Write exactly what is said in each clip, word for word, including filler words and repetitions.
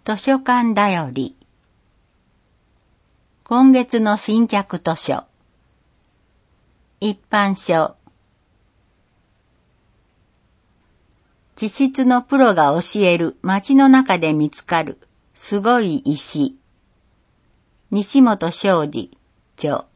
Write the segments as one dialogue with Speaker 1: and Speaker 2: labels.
Speaker 1: 図書館だより。今月の新着図書。一般書。地質のプロが教える街の中で見つかるすごい石。西本昌司著。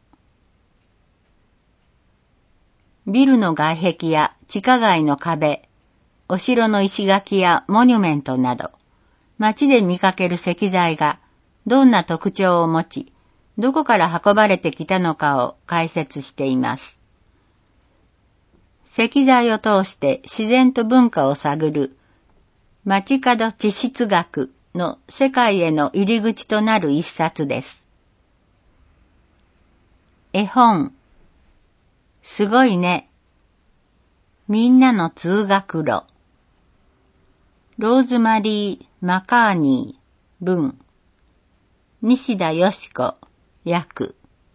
Speaker 1: ビルの外壁や地下街の壁、お城の石垣やモニュメントなど、街で見かける石材がどんな特徴を持ち、どこから運ばれてきたのかを解説しています。石材を通して自然と文化を探る街角地質学の世界への入り口となる一冊です。絵本。すごいね。みんなの通学路。ローズマリー・マカーニー文。西田よし子訳。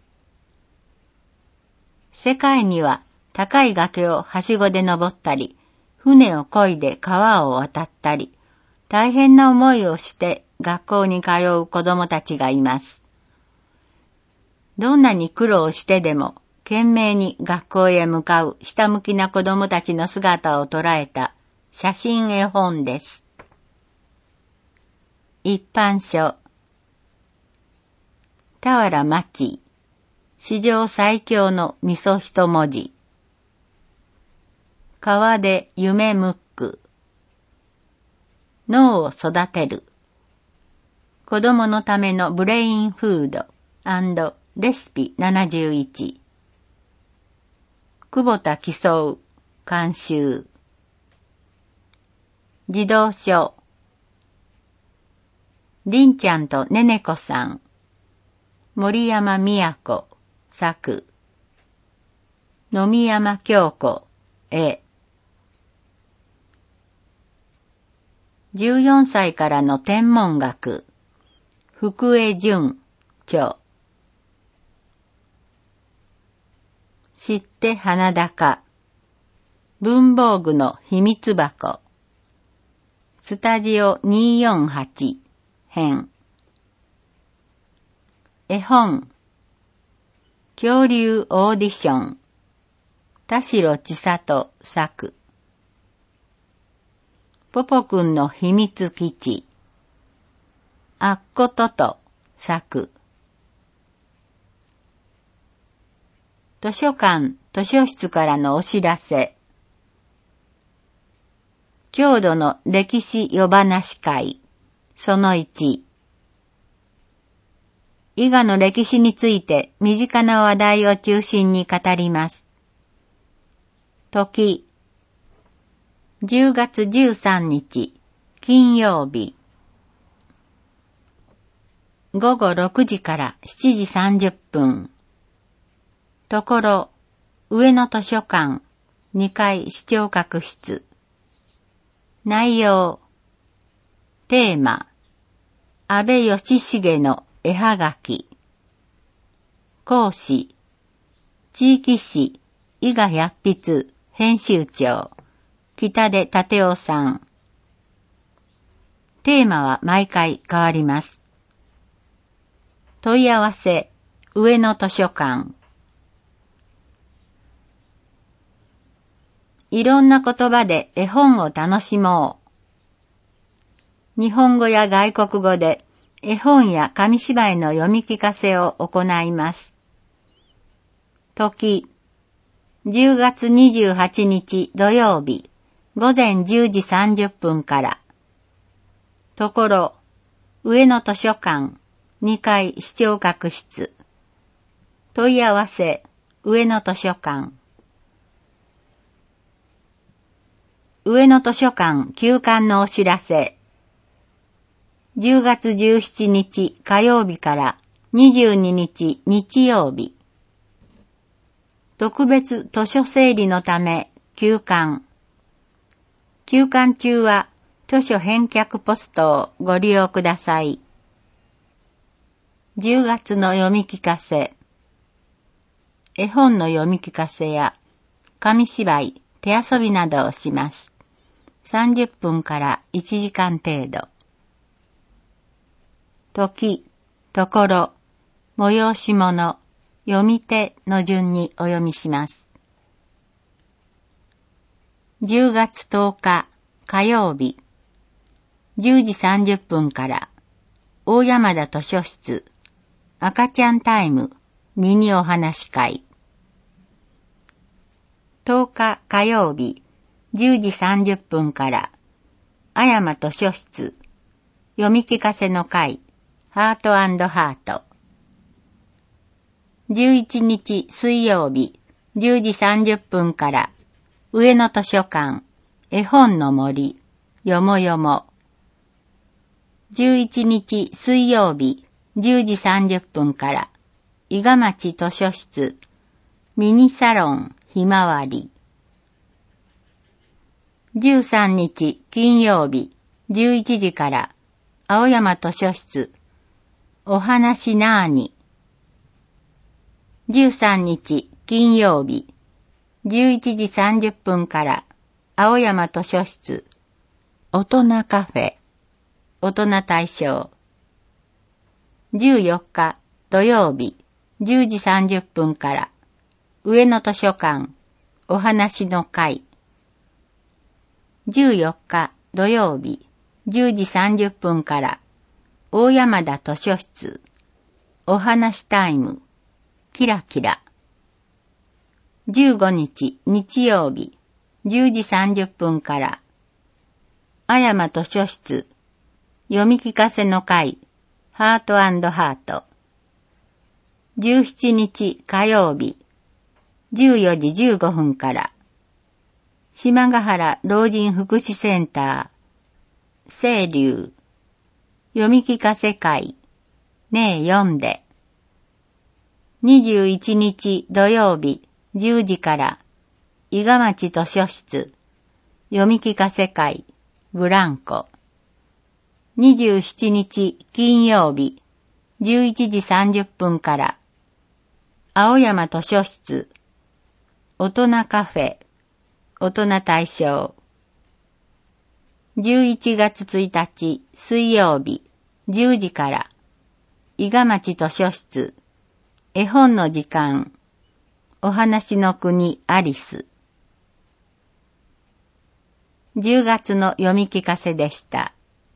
Speaker 1: 世界には高い崖をはしごで登ったり、船を漕いで川を渡ったり、大変な思いをして学校に通う子供たちがいます。どんなに苦労してでも、懸命に学校へ向かうひたむきな子供たちの姿を捉えた写真絵本です。一般書。俵町。史上最強の味噌一文字。川で夢ムック。脳を育てる。子供のためのブレインフード&レシピななじゅういち。久保田喜宗監修。児童書。りんちゃんとねねこさん。森山都作。野見山京子絵。じゅうよんさいからの天文学。福江淳著。知って花高。文房具の秘密箱。スタジオにーよんはち編。絵本。恐竜オーディション。田代千里作。ポポくんの秘密基地。あっことと作。図書館図書室からのお知らせ。郷土の歴史夜話会そのいち。伊賀の歴史について身近な話題を中心に語ります。時。じゅうがつじゅうさんにち金曜日。ごごろくじからしちじさんじゅっぷん。ところ、上野図書館、にかい視聴覚室。内容。テーマ。安倍義重の絵はがき。講師。地域誌、伊賀薬筆、編集長、北出立夫さん。テーマは毎回変わります。問い合わせ、上野図書館。いろんな言葉で絵本を楽しもう。日本語や外国語で絵本や紙芝居の読み聞かせを行います。時、じゅうがつにじゅうはちにち土曜日、ごぜんじゅうじさんじゅっぷんから。ところ、上野図書館、にかい視聴覚室。問い合わせ、上野図書館。上野図書館休館のお知らせ。じゅうがつじゅうしちにち火曜日からにじゅうににち日曜日。特別図書整理のため休館。休館中は図書返却ポストをご利用ください。じゅうがつの読み聞かせ。絵本の読み聞かせや紙芝居、手遊びなどをします。さんじゅっぷんからいちじかん程度。 時、ところ、催し物、読み手の順にお読みします。じゅうがつとおか火曜日、じゅうじさんじゅっぷんから大山田図書室赤ちゃんタイムミニお話会。とおか火曜日、じゅうじさんじゅっぷんから阿山図書室読み聞かせの会ハート&ハート。じゅういちにち水曜日、じゅうじさんじゅっぷんから上野図書館絵本の森よもよも。じゅういちにち水曜日、じゅうじさんじゅっぷんから伊賀町図書室ミニサロンひまわり。じゅうさんにち金曜日、じゅういちじから青山図書室お話なーに。じゅうさんにち金曜日、じゅういちじさんじゅっぷんから青山図書室大人カフェ大人対象。じゅうよっか土曜日、じゅうじさんじゅっぷんから上野図書館お話の会。じゅうよっか土曜日、じゅうじさんじゅっぷんから大山田図書室お話タイムキラキラ。じゅうごにち日曜日、じゅうじさんじゅっぷんから阿山図書室読み聞かせの会ハート&ハート。じゅうしちにち火曜日、じゅうよじじゅうごふんから島ヶ原老人福祉センター清流読み聞かせ会ねえ読んで。にじゅういちにち土曜日じゅうじから伊賀町図書室読み聞かせ会ブランコ。にじゅうしちにち金曜日じゅういちじさんじゅっぷんから青山図書室大人カフェ大人対象。じゅういちがつついたち水曜日じゅうじから伊賀町図書室絵本の時間お話の国アリス。じゅうがつの読み聞かせでした。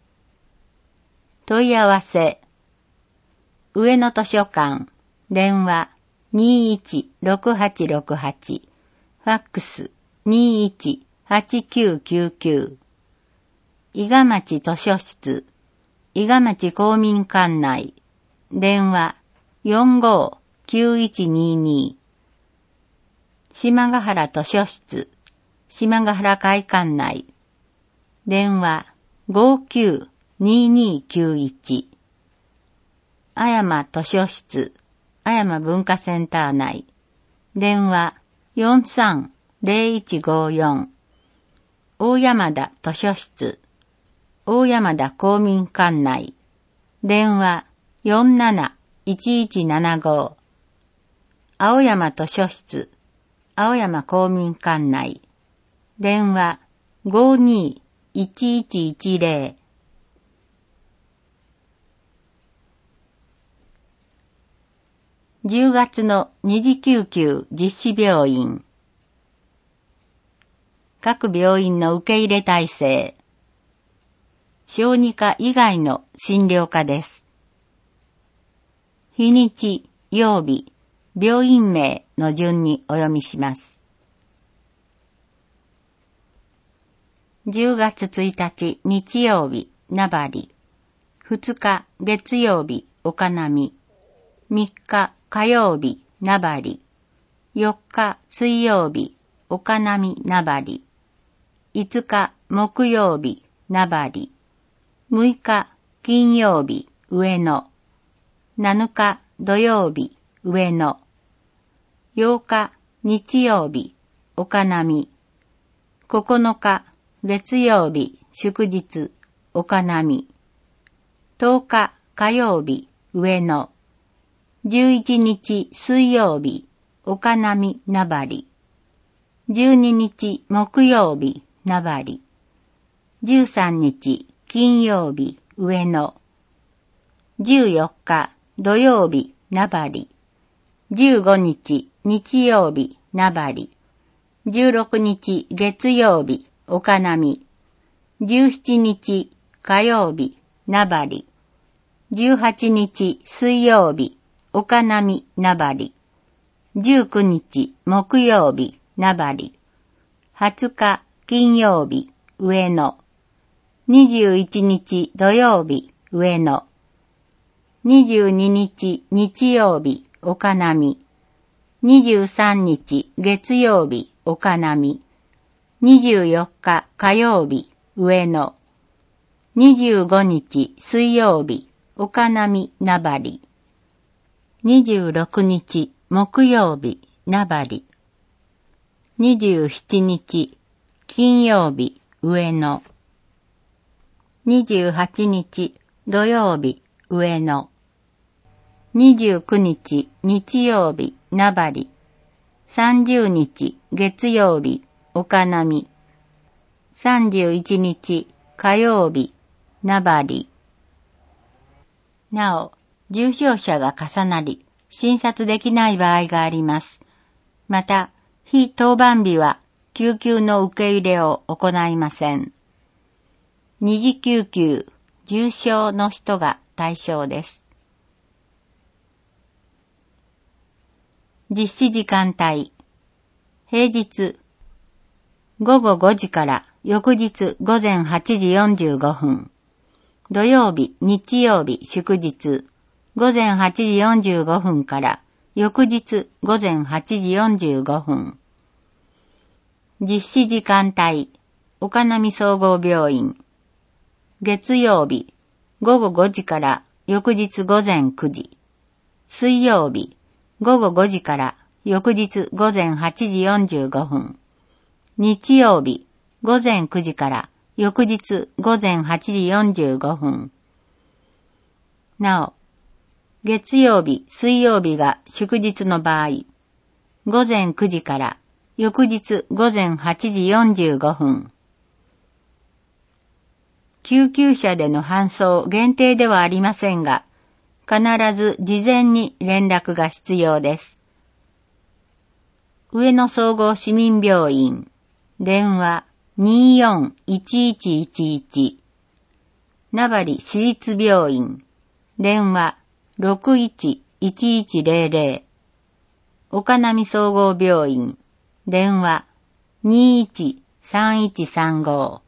Speaker 1: 問い合わせ上野図書館電話 にーいちろくはちろくはち ファックス にーいちはちきゅうきゅうきゅう。伊賀町図書室伊賀町公民館内電話 よんごーきゅういちにーにー。島ヶ原図書室島ヶ原会館内電話 ごーきゅうにーにーきゅういち。阿山図書室阿山文化センター内電話 よんさんぜろいちごよん。大山田図書室大山田公民館内電話 よんなないちいちななご。青山図書室青山公民館内電話 ごーにーいちいちいちぜろ。じゅうがつの二次救急実施病院。各病院の受け入れ体制。小児科以外の診療科です。日にち、曜日、病院名の順にお読みします。じゅうがつついたち日曜日、名張。ふつか月曜日、岡波。みっか火曜日、名張。よっか水曜日、岡波名張。いつか木曜日、名張。むいか金曜日、上野。なのか土曜日、上野。ようか日曜日、岡波。ここのか月曜日、祝日、岡波。とおか火曜日、上野。じゅういちにち水曜日、岡波名張。じゅうににち木曜日、名張。じゅうさんにち金曜日、上野。 じゅうよっか土曜日名張、じゅうごにち日曜日名張、じゅうろくにち月曜日岡波、じゅうしちにち火曜日名張、じゅうはちにち水曜日岡波名張、じゅうくにち木曜日名張、はつか金曜日上野、にじゅういちにち土曜日上野、にじゅうににち日曜日岡波、にじゅうさんにち月曜日岡波、にじゅうよっか火曜日上野、にじゅうごにち水曜日岡波名張、にじゅうろくにち木曜日名張、にじゅうしちにち金曜日上野、にじゅうはちにち土曜日上野、にじゅうくにち日曜日名張、さんじゅうにち月曜日岡波、さんじゅういちにち火曜日名張。なお、重症者が重なり、診察できない場合があります。また、非当番日は救急の受け入れを行いません。二次救急、重症の人が対象です。実施時間帯。平日、ごごごじから翌日ごぜんはちじよんじゅうごふん。土曜日、日曜日、祝日、ごぜんはちじよんじゅうごふんから翌日ごぜんはちじよんじゅうごふん。実施時間帯、岡波総合病院。月曜日、ごごごじから翌日ごぜんくじ。水曜日、ごごごじから翌日ごぜんはちじよんじゅうごふん。日曜日、ごぜんくじから翌日ごぜんはちじよんじゅうごふん。なお、月曜日、水曜日が祝日の場合、ごぜんくじから翌日ごぜんはちじよんじゅうごふん。救急車での搬送限定ではありませんが、必ず事前に連絡が必要です。上野総合市民病院、電話 にーよんいちいちいちいち、名張市立病院、電話 ろくいちいちいちぜろぜろ、岡波総合病院、電話 にーいちさんいちさんご、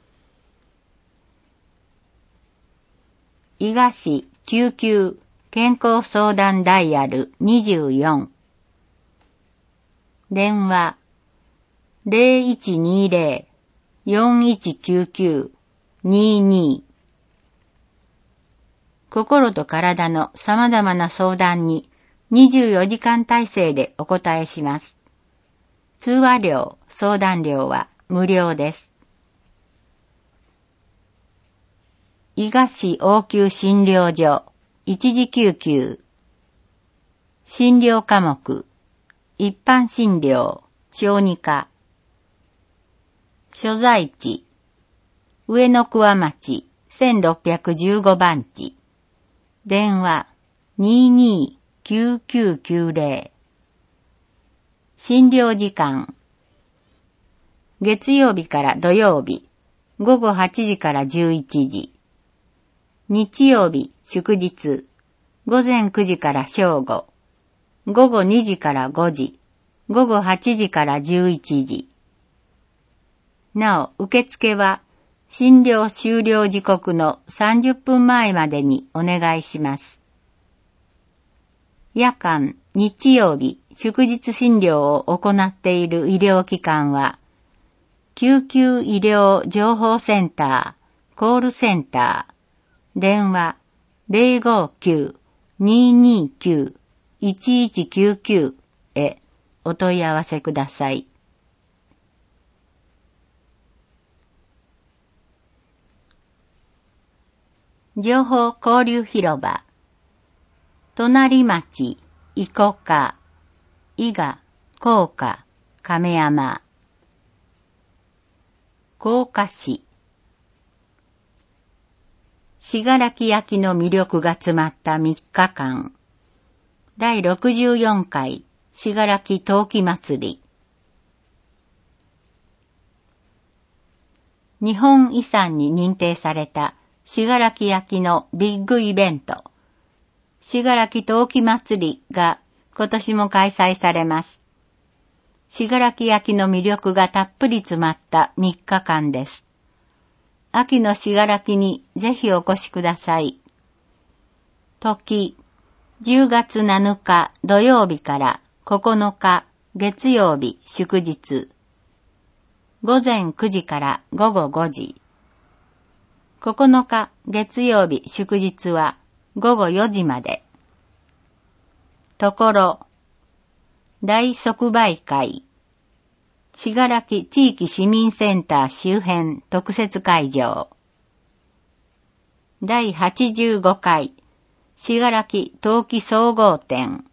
Speaker 1: 伊賀市救急健康相談ダイヤルにじゅうよん、電話 ゼロいちにゼロ よんいちきゅうきゅう にーにー、心と体の様々な相談ににじゅうよじかん体制でお答えします。通話料、相談料は無料です。伊賀市応急診療所、一時救急。診療科目、一般診療、小児科。所在地、上野桑町せんろっぴゃくじゅうごばんち。電話 にーにーきゅうきゅうきゅうぜろ。診療時間、月曜日から土曜日、ごごはちじからじゅういちじ。日曜日、祝日、ごぜんくじから正午、ごごにじからごじ、ごごはちじからじゅういちじ。なお、受付は、診療終了時刻のさんじゅっぷんまえまでにお願いします。夜間、日曜日、祝日診療を行っている医療機関は、救急医療情報センター、コールセンター、電話 ゼロごきゅう にーにーきゅう いちいちきゅうきゅう へお問い合わせください。情報交流広場、隣町、伊古賀、伊賀、甲賀、亀山、甲賀市、 信楽焼の魅力が詰まったみっかかん。だいろくじゅうよんかい信楽陶器祭り。日本遺産に認定された信楽焼のビッグイベント、信楽陶器祭りが今年も開催されます。信楽焼の魅力がたっぷり詰まったみっかかんです。秋の信楽にぜひお越しください。時、じゅうがつなのか土曜日からここのか月曜日祝日。ごぜんくじからごごごじ。ここのか月曜日祝日はごごよじまで。ところ、大即売会。信楽地域市民センター周辺特設会場。だいはちじゅうごかい信楽陶器総合展。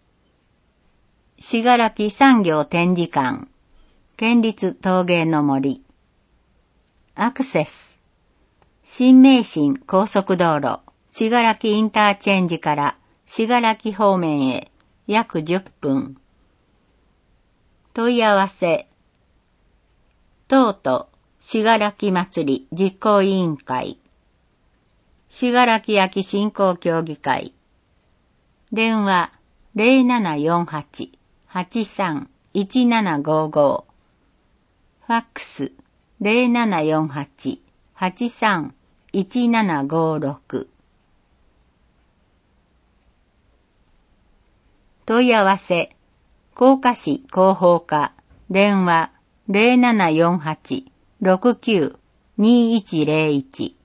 Speaker 1: 信楽産業展示館。県立陶芸の森。アクセス。新名神高速道路、信楽インターチェンジから信楽方面へ約じゅっぷん。問い合わせ。東都信楽祭り実行委員会。信楽焼振興協議会。電話 ゼロななよんはち はちさん いちななごご。ファックス ゼロななよんはち はちさん いちななごろく。問い合わせ、甲賀市広報課、電話ゼロななよんはち ろくきゅう にいちゼロいち。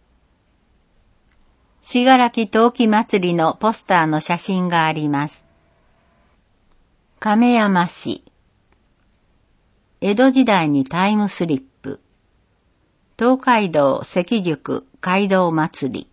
Speaker 1: 信楽陶器祭りのポスターの写真があります。亀山市。江戸時代にタイムスリップ。東海道関宿街道祭り。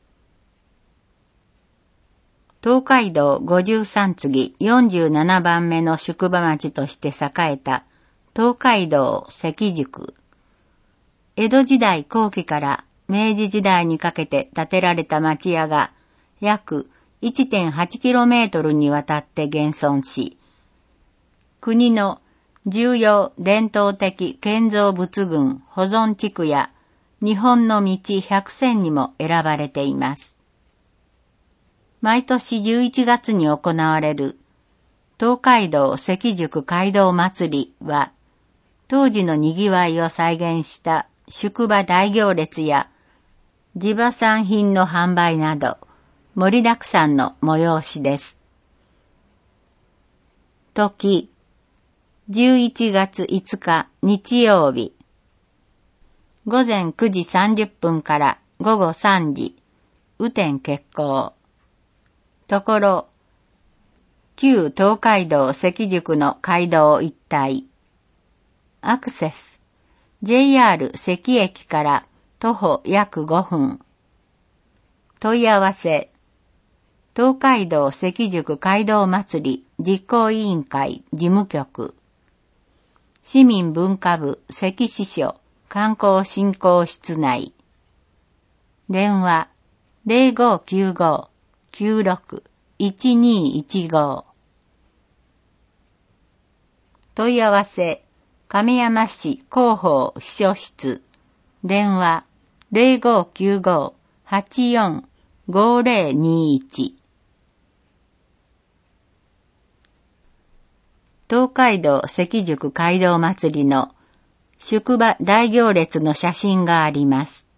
Speaker 1: 東海道ごじゅうさん次よんじゅうななばんめの宿場町として栄えた東海道関宿。江戸時代後期から明治時代にかけて建てられた町屋が約 いってんはちキロメートル にわたって現存し、国の重要伝統的建造物群保存地区や日本の道ひゃくせんにも選ばれています。毎年じゅういちがつに行われる東海道関宿街道祭りは、当時の賑わいを再現した宿場大行列や地場産品の販売など盛りだくさんの催しです。時、じゅういちがついつか日曜日。ごぜんくじさんじゅっぷんからごごさんじ、雨天決行。ところ、旧東海道関宿の街道一帯。アクセス。ジェイアール 関駅から徒歩約ごふん。問い合わせ。東海道関宿街道祭り実行委員会事務局。市民文化部関支所観光振興室内。電話 ゼロごきゅうご きゅうろく いちにいちご。問い合わせ、亀山市広報秘書室。電話ゼロごきゅうご はちよん ごゼロにいち。東海道関宿街道祭りの宿場大行列の写真があります。